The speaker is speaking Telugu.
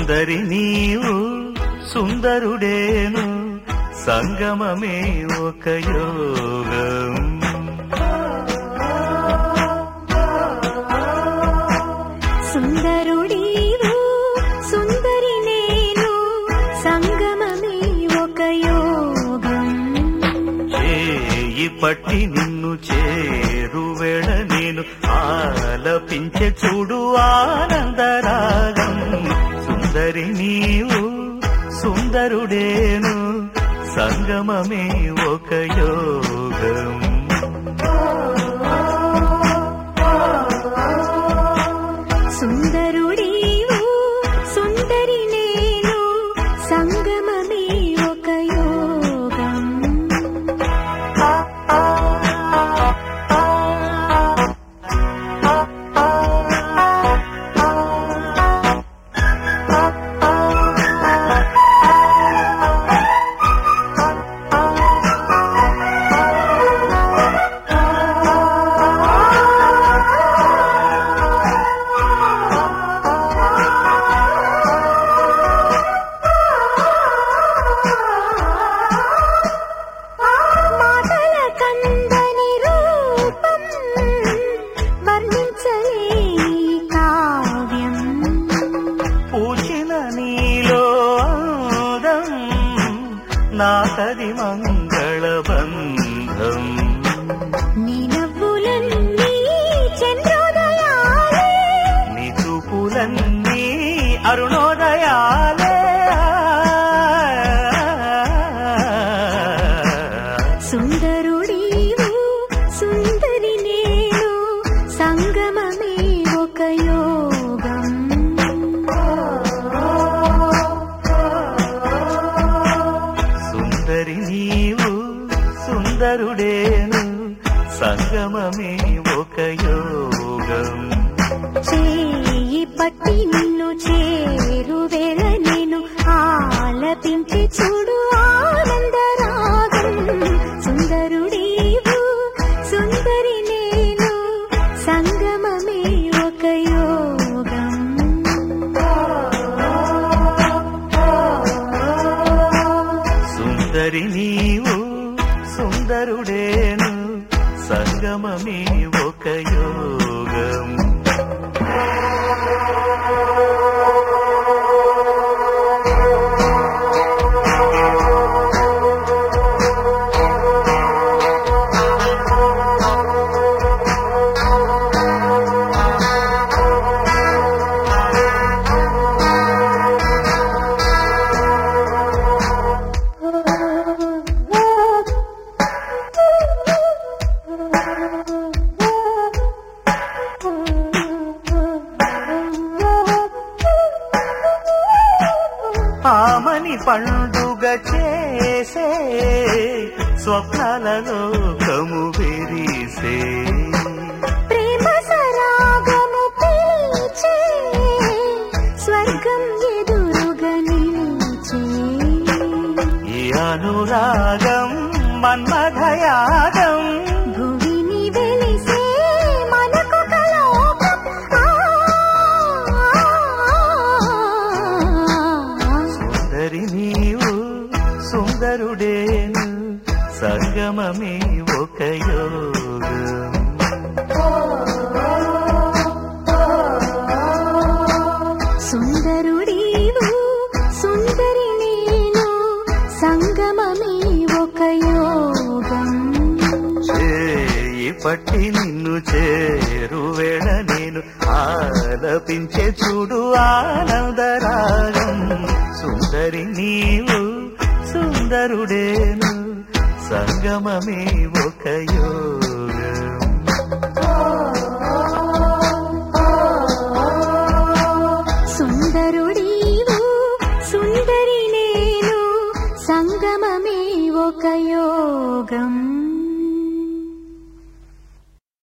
సుందరి నీవు సుందరుడేను సంగమమే ఒక యోగం. సుందరుడీవు సుందరి నేను సంగమమే ఒక యోగం. చేయి పట్టి నిన్ను చేరువేళ నేను ఆలపించే చూడు ఆనందరాగం. సుందరి నీవు సుందరుడేను సంగమమే ఒక యోగం. సుందరుడీవు సుందరి నేను సంగమమే ఒక యోగం. నాకది మంగళబంధం. నీ నవ్వులన్నీ చంద్రోదయాలే, నీ చూపులన్నీ అరుణోదయాలే. సుందరుడీవు సుందరి నేను సంగమమే ఒక యోగం. సుందరి నీవు సుందరుడేను సంగమమే ఒక యోగం. చేయి పట్టి నిన్ను చేరువేళ నేను ఆలపించి చూడు ఆనందరాగం. సుందరుడీవు సుందరి నేను సంగమమే ఒక యోగం. సుందరి నీవు సుందరుడేను సంగమమే ఒక యోగం. ఆమని పండుగ చేసే స్వప్నాల లోకము విరిసే, ప్రేమ సరాగము పిలిచే స్వర్గం ఎదురుగా నిలిచే. ఈ అనురాగం మన్మథయాగం. భువిని వెలిసే మనకొక లోకం. సుందరి నీవు సుందరుడేను సంగమమే ఒక యోగం. సుందరుడీవు సుందరి నేను సంగమమే ఒక యోగం. చేయి పట్టి నిన్ను చేరువేళ నేను ఆలపించే చూడు ఆనందరాగం. సుందరి నీవు సుందరుడేను సంగమమే ఒక యోగం. సుందరుడీవు సుందరి నేను సంగమమే ఒక యోగం.